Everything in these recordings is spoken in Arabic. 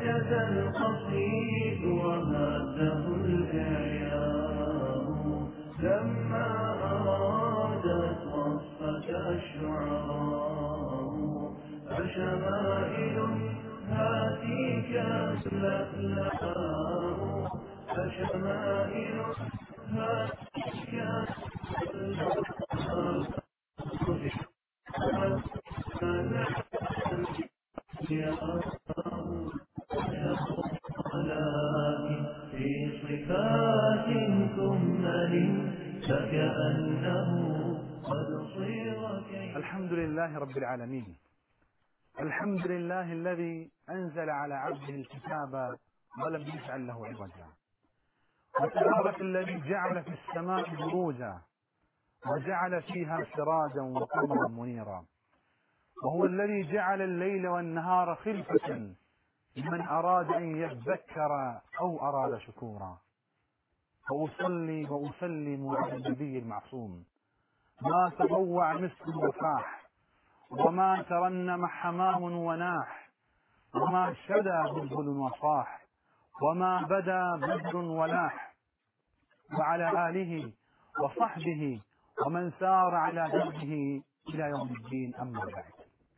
سكت القصيد وهاته الإعياء لما أرادت وصفك الشعراء فشمائل هاتيك الأخلاق فشمائل هاتيك في صفات كمل فكأنه قد صيغ الحمد لله رب العالمين. الحمد لله الذي أنزل على عبده الكتاب ولم يجعل له عوجا، وتبارك الذي جعل في السماء بروجا وجعل فيها سراجا وقمرا منيرا، وهو الذي جعل الليل والنهار خلفة لمن أراد أن يذكر أو أراد شكورا. وأصلي وأسلم على النبي المعصوم ما تضوع مسك وفاح، وما ترنم حمام وناح، وما شدى بلبل وصاح، وما بدا بدر ولاح، وعلى آله وصحبه ومن سار على دربه إلى يوم الدين. أما بعد،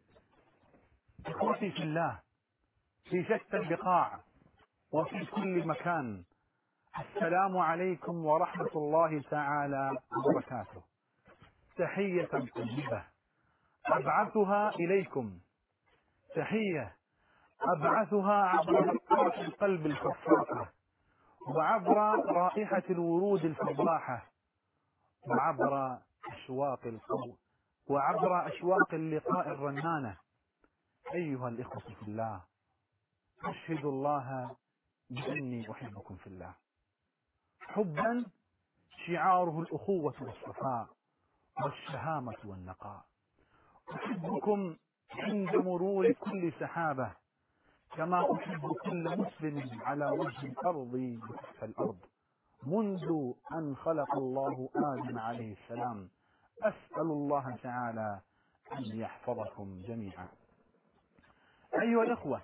إخوتي في الله في شتى البقاع وفي كل مكان، السلام عليكم ورحمة الله تعالى وبركاته. تحية طيبة أبعثها إليكم، تحية أبعثها عبر نقرة القلب الخفافة، وعبر رائحة الورود الفضاحة، وعبر أشواق اللقاء الرنانة. أيها الإخوة في الله، أشهد الله بأني أحبكم في الله حبا شعاره الأخوة والصفاء والشهامة والنقاء. أحبكم عند مرور كل سحابة، كما أحب كل مسلم على وجه الأرض وتحت الأرض منذ أن خلق الله آدم عليه السلام. أسأل الله تعالى أن يحفظكم جميعا. أيها الأخوة،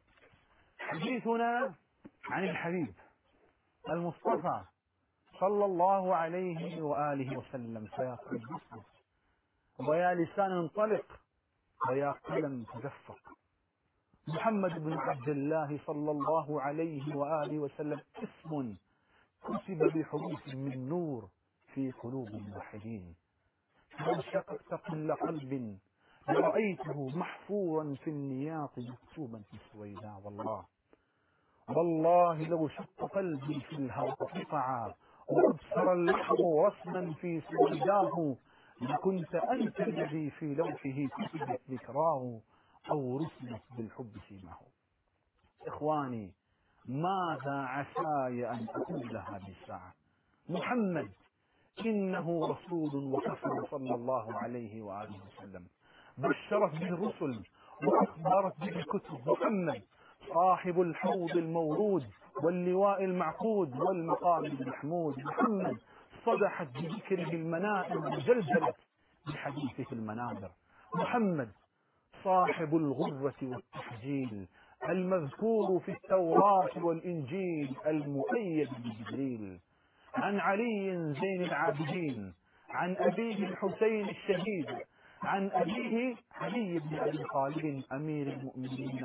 حديثنا عن الحبيب المصطفى صلى الله عليه وآله وسلم. فيا قلب اصبر، ويا لسان انطلق، ويا قلم تدفق. محمد بن عبد الله صلى الله عليه وآله وسلم اسم كتب بحروف من نور في قلوب الموحدين. لو شققت كل قلب لرأيته محفورا في النياط مكتوبا في السويداء. والله لو شق قلبي في الهوى قطعا وأبصر اللحظ رسما في سويداه لكنت أنت الذي في لوحه كتبت ذكراه أو رسمت بالحب سيماه. إخواني، ماذا عساي أن أقول هذه الساعة؟ محمد إنه رسول وكفر صلى الله عليه وآله وسلم، بشرت به الرسل وأخبرت به الكتب. محمد صاحب الحوض المورود واللواء المعقود والمقام المحمود. محمد صدحت بذكره المنائر وجلجلت بحديثه المنابر. محمد صاحب الغرة والتحجيل المذكور في التوراة والإنجيل المؤيد بجبريل. عن علي زين العابدين، عن أبيه الحسين الشهيد، عن أبيه علي بن أبي طالب أمير المؤمنين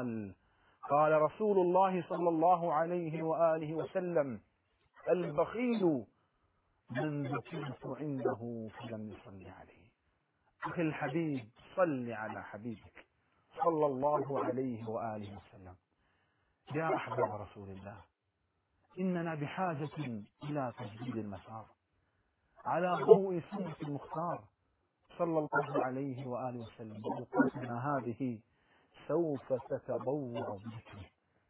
قال رسول الله صلى الله عليه وآله وسلم: البخيل من ذكرت عنده فلم يصل عليه. أخي الحبيب، صل على حبيبك صلى الله عليه وآله وسلم. يا أحباب رسول الله، إننا بحاجة إلى تجديد المسار على ضوء سنة المختار صلى الله عليه وآله وسلم. وأوقاتنا هذه سوف تتضوع بذكره،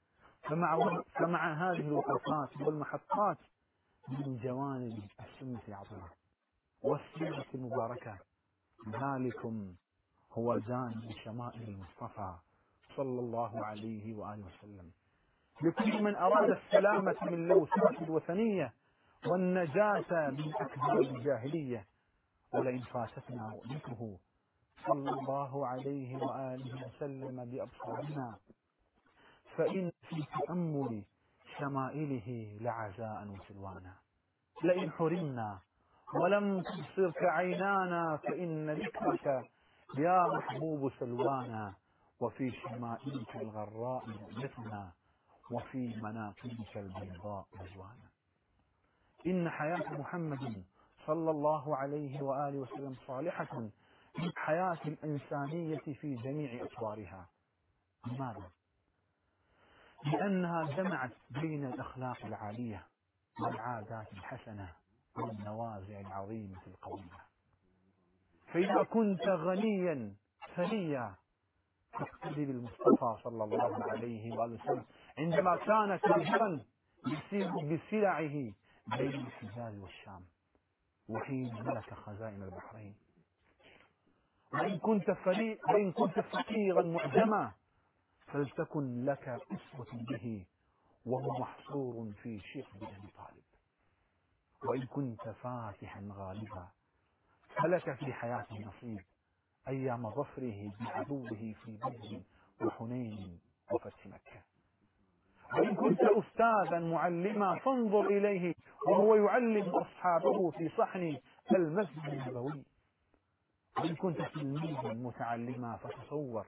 فمع هذه الوقفات والمحطات من جوانب السنة العظيمة والسيرة المباركة، ذلكم هو جانب شمائل المصطفى صلى الله عليه وآله وسلم. لكل من أراد السلامة من لوثات الوثنية والنجاة من أكبر الجاهلية. ولئن فاتتنا رؤيته صلى الله عليه وآله وسلم بأبصارنا فإن في تأمل شمائله لعزاء وسلوانا. لئن حرمنا ولم تبصرك عينانا فإن ذكرك يا محبوب سلوانا. وفي شمائلك الغراء رؤيتنا وفي مناقبك البيضاء رجوانا. إن حياة محمد صلى الله عليه وآله وسلم صالحة للحياة الإنسانية في جميع أطوارها. لماذا؟ لأنها جمعت بين الأخلاق العالية والعادات الحسنة والنوازع العظيمة القوية. فإذا كنت غنيا ثريا فاقتدي بالمصطفى صلى الله عليه وآله وسلم عندما كان تاجرا يسير بسلعه بين الحجاز والشام وحين ملك خزائن البحرين. وإن كنت فقيرا معجما فلتكن لك أسوة به وهو محصور في شعب أبي طالب. وإن كنت فاتحا غالبا فلك في حياته نصيب أيام ظفره بعدوه في بدر وحنين وفتح مكة. وإن كنت أستاذا معلما فانظر إليه وهو يعلم أصحابه في صحن المسجد النبوي. وإن كنت تلميذا متعلما فتصور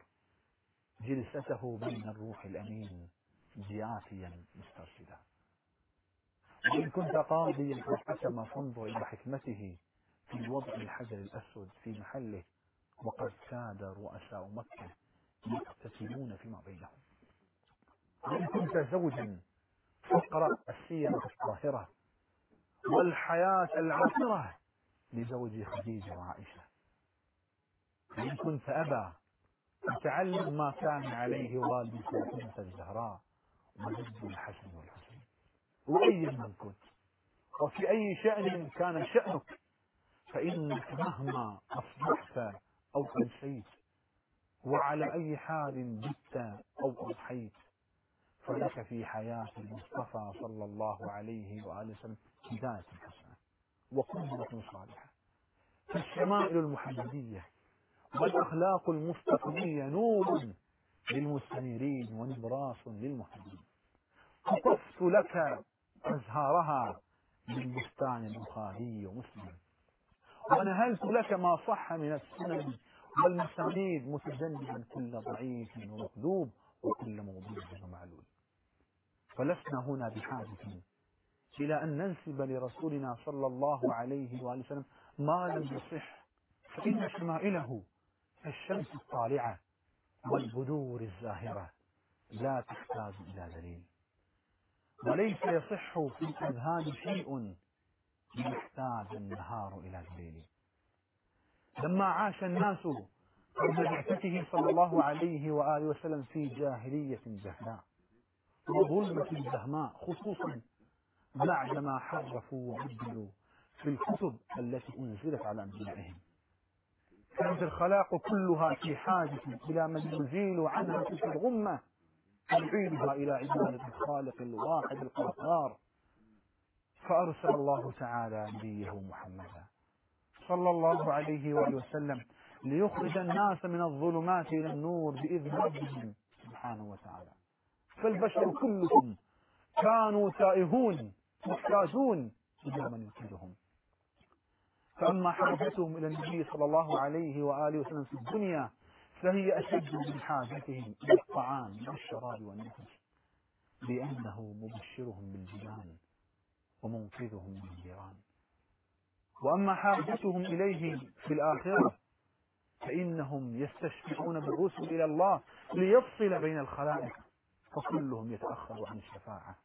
جلسته بين الروح الأمين جيافيا مسترشدا. وإن كنت قاضيا فحكم فانظر إلى حكمته في وضع الحجر الأسود في محله وقد كاد رؤساء مكة يقتتلون فيما بينهم. وإن كنت زوجا فاقرأ السيرة الطاهرة والحياة العاطرة لزوج خديجة وعائشة. وإن كنت أبا فتعلم ما كان عليه والد فاطمة الزهراء وجد الحسن والحسين. وأيا من كنت وفي أي شأن كان شأنك فإنك مهما أصبحت أو أمسيت وعلى أي حال بت أو أضحيت فلك في حياة المصطفى صلى الله عليه وآله وسلم هداية حسنة وقدوة صالحة. فالشمائل المحمدية والأخلاق المصطفى نور للمستنيرين ونبراس للمهتدين. قطفت لك أزهارها من بستان البخاري ومسلم ونهلت لك ما صح من السنن والمسانيد متجنبا كل ضعيف ومكذوب وكل موضوع ومعلول. فلسنا هنا بحاجة إلى أن ننسب لرسولنا صلى الله عليه وآله وسلم ما لم يصح، فإن شمائله الشمس الطالعة والبدور الزاهرة لا تحتاج إلى دليل. وليس يصح في الأذهان شيء يحتاج النهار إلى دليل. لما عاش الناس قبل بعثته صلى الله عليه وآله وسلم في جاهلية جهلاء وظلمة جهماء، خصوصا بعدما حرفوا وعدلوا في الكتب التي أنزلت على أنبيائهم، كانت الخلاق كلها في حاجة إلى من يزيل عنها تلك الغمة ويعيدها إلى عبادة الخالق الواحد القهار. فأرسل الله تعالى نبيه محمدا صلى الله عليه وآله وسلم ليخرج الناس من الظلمات إلى النور بإذن ربهم سبحانه وتعالى. فالبشر كلهم كانوا تائهون محتاجون إلى من ينقذهم. فأما حاجتهم إلى النبي صلى الله عليه وآله وسلم في الدنيا فهي أشد من حاجتهم إلى الطعام والشراب والنفس، لأنه مبشرهم بالجنان ومنقذهم من النيران. وأما حاجتهم إليه في الآخرة فإنهم يستشفعون بالرسل إلى الله ليفصل بين الخلائق، فكلهم يتأخر عن الشفاعة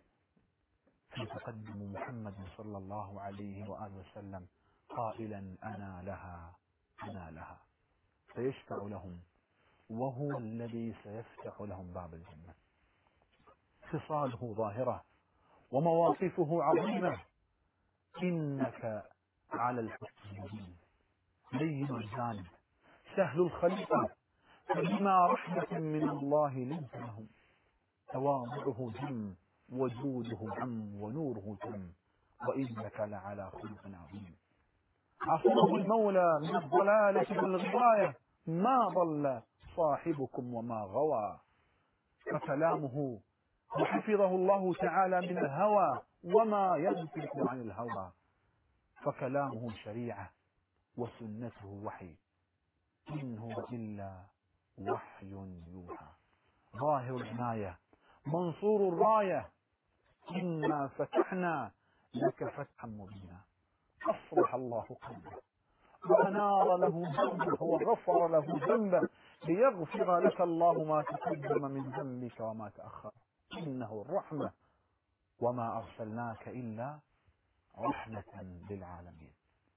فيتقدم محمد صلى الله عليه وآله وسلم قائلا أنا لها أنا لها، فيشفع لهم وهو الذي سيفتح لهم باب الجنة. خصاله ظاهرة ومواقفه عظيمة. إنك على الحق المبين لين الجانب سهل الخليقة، فبما رحمة من الله لنت لهم. تواضعه جم وجوده عم ونوره تم، وإنك لعلى خلق عظيم. عصمه المولى من الضلالة والغواية، ما ضل صاحبكم وما غوى. فكلامه وحفظه الله تعالى من الهوى وما ينطق عن الهوى، فكلامه شريعة وسنته وحي، إن هو إلا وحي يوحى. ظاهر العناية منصور الراية، إنا فتحنا لك فتحا مبينا. أصلح الله قلبه وأنار له ذنبه وغفر له ذنبه ليغفر لك الله ما تقدم من ذنبك وما تأخر، إنه الرحمة وما أرسلناك إلا رحمة للعالمين.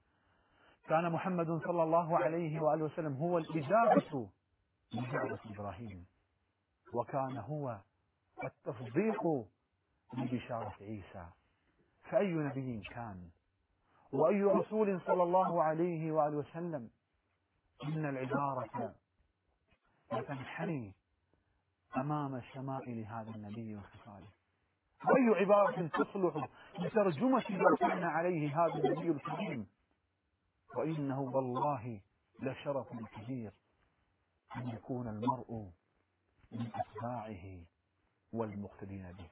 كان محمد صلى الله عليه وآله وسلم هو الإجابة لدعوة إبراهيم، وكان هو التصديق لبشارة عيسى. فأي نبي كان وأي رسول صلى الله عليه وآله وسلم إن العبارة لتنحني أمام شمائل هذا النبي وخصاله، وأي عبارة تصلح لترجمة ما كان عليه هذا النبي الكريم. وإنه والله لشرف كبير أن يكون المرء من أتباعه والمقتدين به.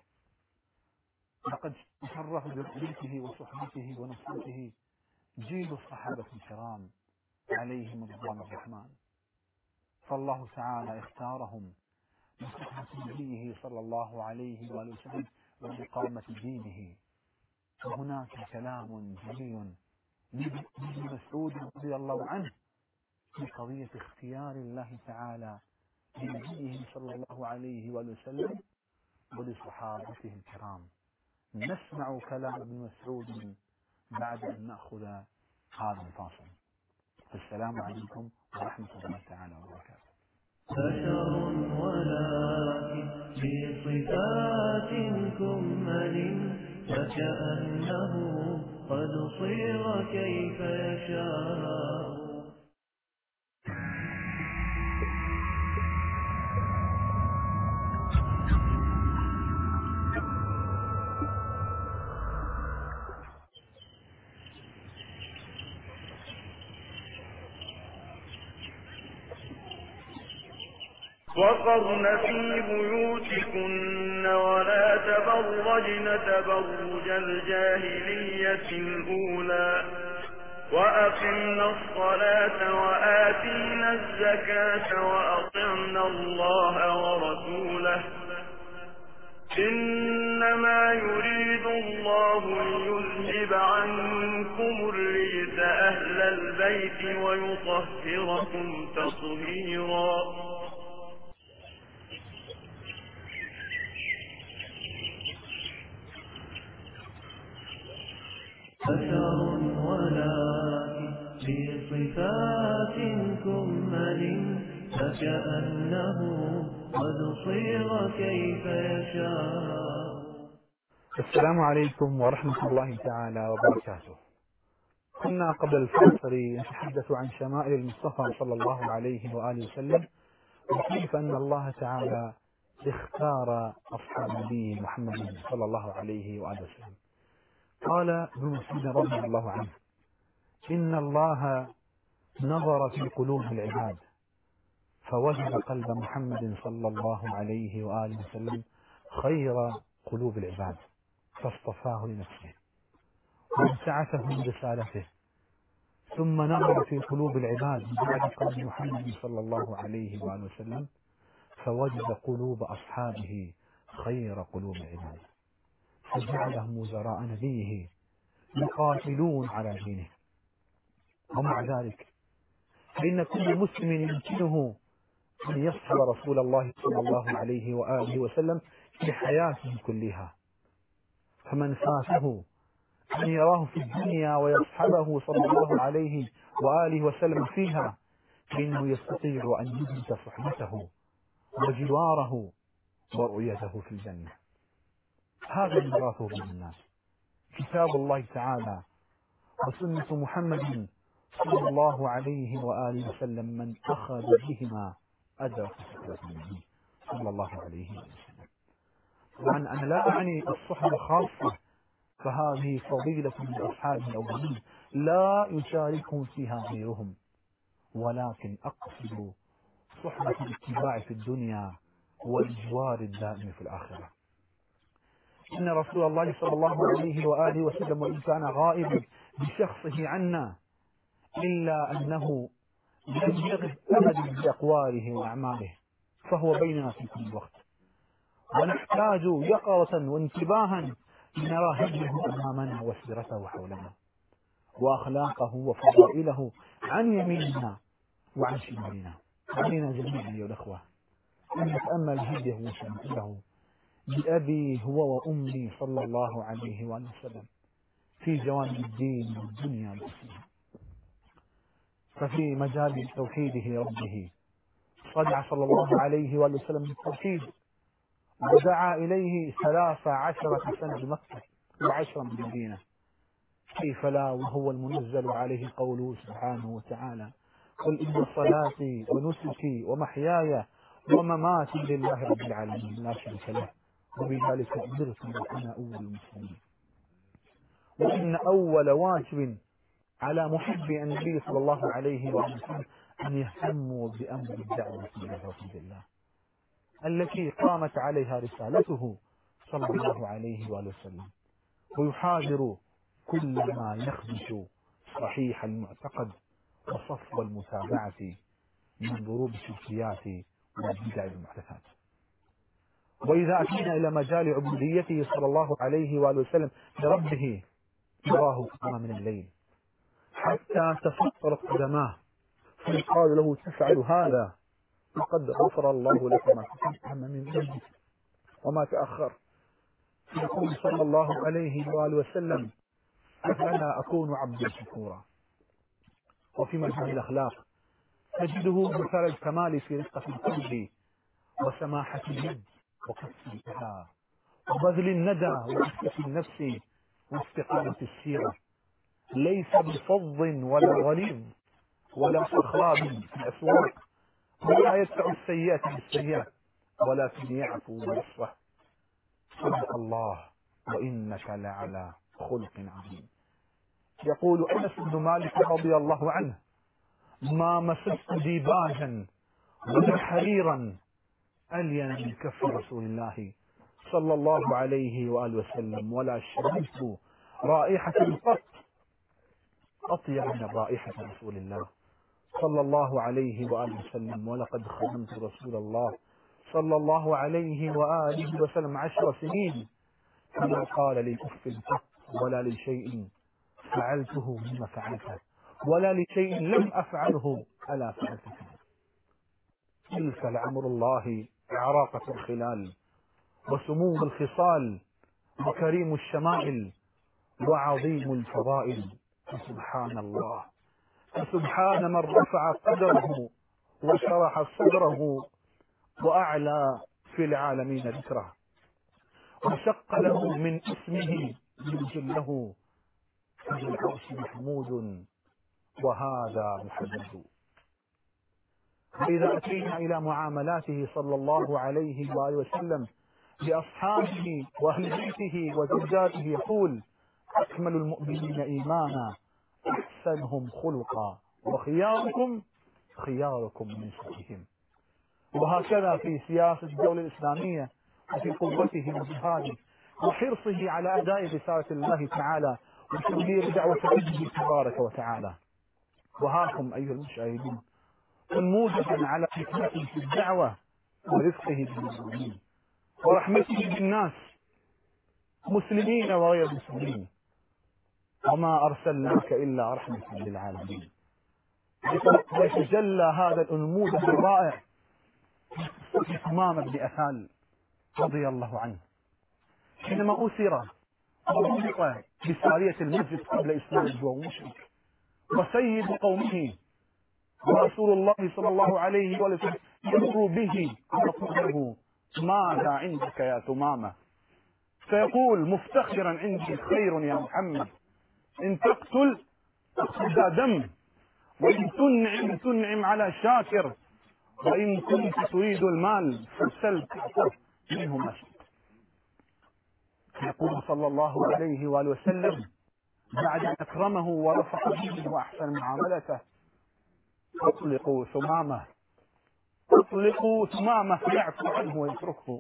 لقد شرف برؤيته وصحبته ونصرته جيل الصحابة الكرام عليهم رضوان الرحمن، فالله تعالى اختارهم لصحبة نبيه صلى الله عليه وآله وسلم وإقامة دينه. وهناك كلام جميل لابن مسعود رضي الله عنه في قضية اختيار الله تعالى لنبيه صلى الله عليه وآله وسلم ولصحابته الكرام. نسمع كلام ابن مسعود بعد أن نأخذ هذا الفاصل. السلام عليكم ورحمة الله تعالى وبركاته. بشر ولكن في صفات كمل، فكأنه قد صيغ كيف يشاء. وقرن في بيوتكن ولا تبرجن تبرج الجاهلية الأولى وأقمنا الصلاة وآتينا الزكاة وأطعنا الله ورسوله إنما يريد الله ليذهب عنكم الرجس أهل البيت ويطهركم تطهيرا. بشر ولكن في صفات كمل، فكأنه قد صيغ كيف يشاء. السلام عليكم ورحمة الله تعالى وبركاته. كنا قبل الفاصل نتحدث عن شمائل المصطفى صلى الله عليه وآله وسلم، وكيف أن الله تعالى اختار أصحاب النبي محمد صلى الله عليه وآله وسلم. قال ابن مسعود رضي الله عنه: إن الله نظر في قلوب العباد فوجد قلب محمد صلى الله عليه وآله وسلم خير قلوب العباد فاصطفاه لنفسه وابتعثه برسالته، ثم نظر في قلوب العباد بعد قلب محمد صلى الله عليه وآله وسلم فوجد قلوب أصحابه خير قلوب العباد فجعلهم وزراء نبيه يقاتلون على دينه. ومع ذلك فإن كل مسلم يمكنه أن يصحب رسول الله صلى الله عليه وآله وسلم في حياته كلها، فمن فاته أن يراه في الدنيا ويصحبه صلى الله عليه وآله وسلم فيها فإنه يستطيع أن يدرك صحبته وجواره ورؤيته في الجنة. هذا الميراث بين الناس، كتاب الله تعالى وسنة محمد صلى الله عليه وآله وسلم، من أخذ بهما أدرك صحبة النبي صلى الله عليه وسلم. طبعا أنا لا أعني الصحبة خاصة، فهذه فضيلة لأصحاب الأولين لا يشاركهم فيها غيرهم، ولكن أقصد صحبة الاتباع في الدنيا والجوار الدائم في الآخرة. إن رسول الله صلى الله عليه وآله وسلم وإن كان غائبا بشخصه عنا إلا أنه لم يغب أبدا بأقواله وأعماله، فهو بيننا في كل وقت، ونحتاج يقظة وانتباها لنرى هديه أمامنا وسيرته حولنا وأخلاقه وفضائله عن يميننا وعن شمالنا. علينا جميعا أيها الأخوة أن نتأمل هديه وشماله بأبي هو وأمي صلى الله عليه وآله وسلم في جوانب الدين والدنيا والإسلام. ففي مجال توحيده ربه صدع صلى الله عليه وآله وسلم بالتوحيد، ودعا إليه 13 سنة بمكة و10 بالمدينة. كيف لا وهو المنزل عليه قوله سبحانه وتعالى: قل إن صلاتي ونسكي ومحياي ومماتي لله رب العالمين لا شريك له وبذلك أمرت وأنا أول المسلمين. وإن أول واجب على محبي النبي صلى الله عليه وسلم أن يهتموا بأمر الدعوة إلى توحيد الله التي قامت عليها رسالته صلى الله عليه وسلم، ويحاذر كل ما يخدش صحيح المعتقد وصفو المتابعة من ضروب الشركيات والبدع المحدثات. وإذا أتينا إلى مجال عبوديته صلى الله عليه وآله وسلم لربه تراه قام من الليل حتى تفطرت قدماه فيقال له: تفعل هذا وقد غفر الله لك ما تقدم من ذنبك وما تأخر. فيقول صلى الله عليه وآله وسلم: أفلا أكون عبدا شكورا. وفي مجال الأخلاق تجده مثال الكمال في رقة القلب وسماحة اليد وكف الإله وبذل الندى وعفة النفس واستقامة السيرة، ليس بفظ ولا غليظ ولا صخاب في الأسواق، ولا يدفع السيئات بالسيئات، ولكن يعفو ويصفح. صدق الله وإنك لعلى خلق عظيم. يقول أنس بن مالك رضي الله عنه: ما مسست ديباجا ولا حريرا ألين من كف رسول الله صلى الله عليه وآله وسلم، ولا شممت رائحة قط أطيب من رائحة رسول الله صلى الله عليه وآله وسلم. ولقد خدمت رسول الله صلى الله عليه وآله وسلم 10 سنين فما قال لي أف قط ولا لشيء فعلته مما فعلته ولا لشيء لم أفعله ألا فعلته. تلك لعمر الله عراقة الخلال وسمو الخصال وكريم الشمائل وعظيم الفضائل. فسبحان الله، فسبحان من رفع قدره وشرح صدره وأعلى في العالمين ذكره وشق له من اسمه يجله، فذو العرش محمود وهذا محمد. وإذا أتينا إلى معاملاته صلى الله عليه وآله وسلم لأصحابه وأهل بيته وزوجاته يقول: أكمل المؤمنين إيمانا أحسنهم خلقا وخياركم خياركم من شأنهم. وهكذا في سياسة الدولة الإسلامية وفي قوته وجهاده وحرصه على أداء رسالة الله تعالى وتبليغ دعوة ربه تبارك وتعالى. وهاكم أيها المشاهدون نموذجا على حكمته في الدعوة ورفقه بالمسلمين ورحمته بالناس مسلمين وغير مسلمين. وما أرسلناك إلا رحمة للعالمين. ويتجلى هذا النموذج الرائع في ثمامة بن أثال رضي الله عنه حينما أسر ورزق بسارية المسجد قبل إسلامه وهو مشرك وسيد قومه، ورسول الله صلى الله عليه وسلم يمر به ويقول له: ماذا عندك يا ثمامة؟ فيقول مفتخرا: عندي خير يا محمد، إن تقتل ذا دم، وإن تنعم على شاكر، وإن كنت تريد المال فسل تعطه منه ما شئت. يقول صلى الله عليه وآله وسلم بعد أن أكرمه ورفق به وأحسن معاملته: أطلقوا ثمامة يطلق ثمامة فيعفو عنه ويتركه،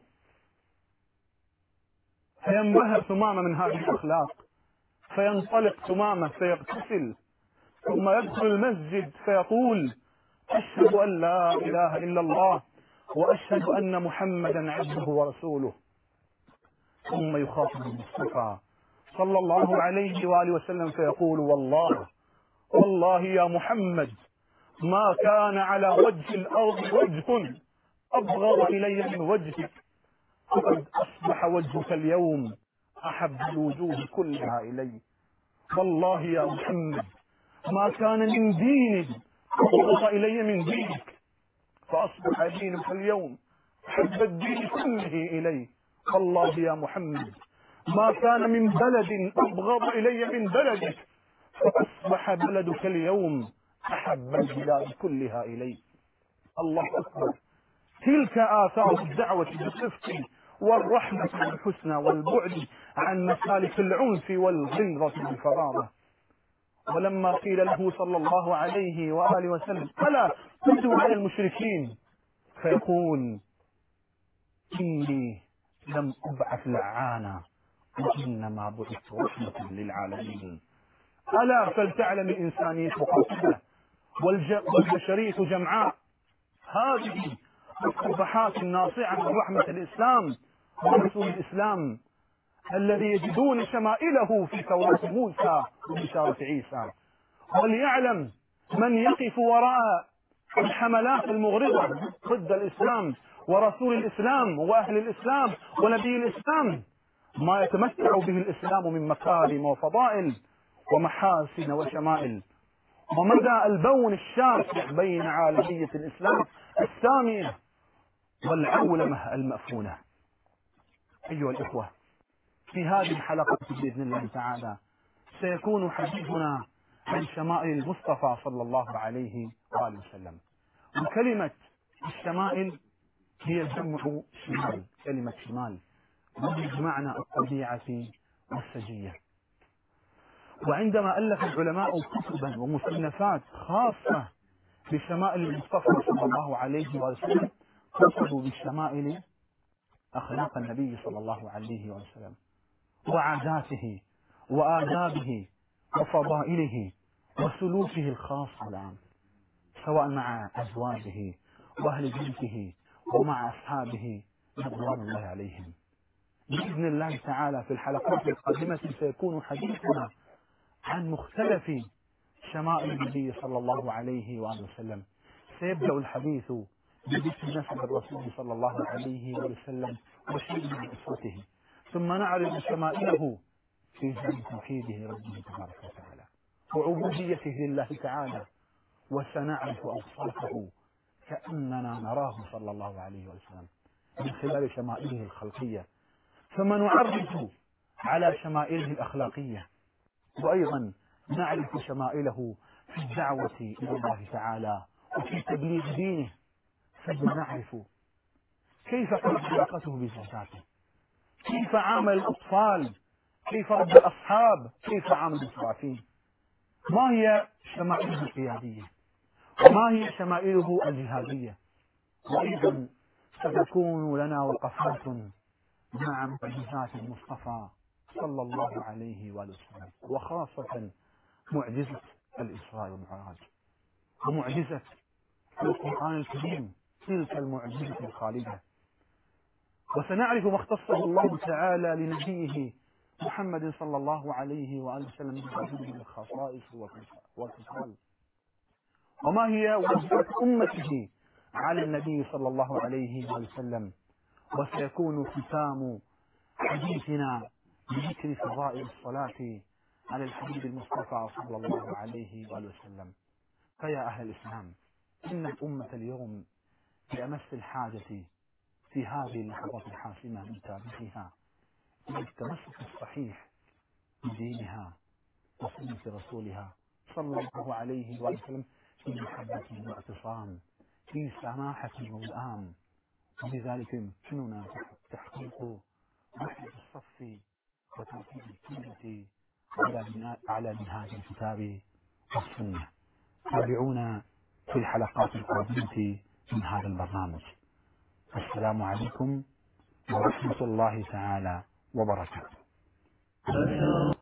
فينبهر ثمامة من هذه الأخلاق، فينطلق ثمامة فيغتسل، ثم يدخل المسجد فيقول: أشهد أن لا إله إلا الله وأشهد أن محمدا عبده ورسوله. ثم يخاطب المصطفى صلى الله عليه وآله وسلم فيقول: والله يا محمد ما كان على وجه الأرض وجه أبغض إلي من وجهك، فقد أصبح وجهك اليوم أحب الوجوه كلها إلي. والله يا محمد ما كان من دين أبغض إلي من دينك، فأصبح دينك اليوم أحب الدين كله إلي. والله يا محمد ما كان من بلد أبغض إلي من بلدك، فأصبح بلدك اليوم أحب البلاد كلها إلي. الله أكبر. تلك آثار الدعوة بالصدق والرحمة والحسنى والبعد عن مسالك العنف والغلظة والفظاظة. ولما قيل له صلى الله عليه وآله وسلم: ألا تدعو على المشركين؟ فيقول: إني لم أبعث لعانا وإنما بعثت رحمة للعالمين. ألا فلتعلم الإنسانية قاصدة والبشرية جمعاء. هذه الصفحات الناصعة من رحمة الإسلام ورسول الإسلام الذي يجدون شمائله في توراة موسى وبشارة عيسى. وليعلم من يقف وراء الحملات المغرضة ضد الإسلام ورسول الإسلام وأهل الإسلام ونبي الإسلام ما يتمتع به الإسلام من مكارم وفضائل ومحاسن وشمائل، ومدى البون الشاسع بين عالمية الإسلام السامية والعولمة المأفونة. أيها الإخوة، في هذه الحلقة بإذن الله تعالى سيكون حديثنا عن شمائل المصطفى صلى الله عليه وآله وسلم. وكلمة الشمائل هي جمع شمال، كلمة شمال بمعنى الطبيعة والسجية. وعندما ألف العلماء كتبا ومصنفات خاصة بشمائل المصطفى صلى الله عليه وسلم قصدوا بالشمائل أخلاق النبي صلى الله عليه وسلم وعاداته وآدابه وفضائله وسلوكه الخاص العام، سواء مع أزواجه وأهل بيته ومع أصحابه رضوان الله عليهم. بإذن الله تعالى في الحلقات القادمة سيكون حديثنا عن مختلف شمائل النبي صلى الله عليه وآله وسلم. سيبدأ الحديث بذكر نسب الرسول صلى الله عليه وسلم وشيء من أسرته، ثم نعرض شمائله في جانب توحيده ربه تبارك وتعالى وعبوديته لله تعالى، وسنعرف أوصافه كأننا نراه صلى الله عليه وسلم من خلال شمائله الخلقية، ثم نعرف على شمائله الأخلاقية، وأيضا نعرف شمائله في الدعوة إلى الله تعالى وفي تبليغ دينه، ثم نعرف كيف كانت علاقته بزوجاته، كيف عامل الأطفال، كيف رد الأصحاب، كيف عامل الصرافين، ما هي شمائله القيادية وما هي شمائله الجهادية. وأيضا ستكون لنا وقفات مع معجزات المصطفى صلى الله عليه وسلم، وخاصة معجزة الإسراء والمعراج ومعجزة القرآن الكريم، تلك المعجزة الخالدة. وسنعرف ما اختصه الله تعالى لنبيه محمد صلى الله عليه وآله وسلم من الخصائص والخصال، وما هي واجبات أمته على النبي صلى الله عليه وسلم. وسيكون ختام حديثنا بذكر فضائل الصلاة على الحبيب المصطفى صلى الله عليه وسلم. فيا أهل الإسلام، إن الأمة اليوم بأمس الحاجة في هذه اللحظات الحاسمة من تاريخها إلى التمسك الصحيح بدينها وسنة رسولها صلى الله عليه وسلم في محبة واعتصام، في سماحة ووئام. وبذلك يمكننا تحقيق وحدة الصف وتوحيد الكلمة على منهاج الكتاب والسنة. تابعونا في الحلقات القادمة من هذا البرنامج. السلام عليكم ورحمة الله تعالى وبركاته.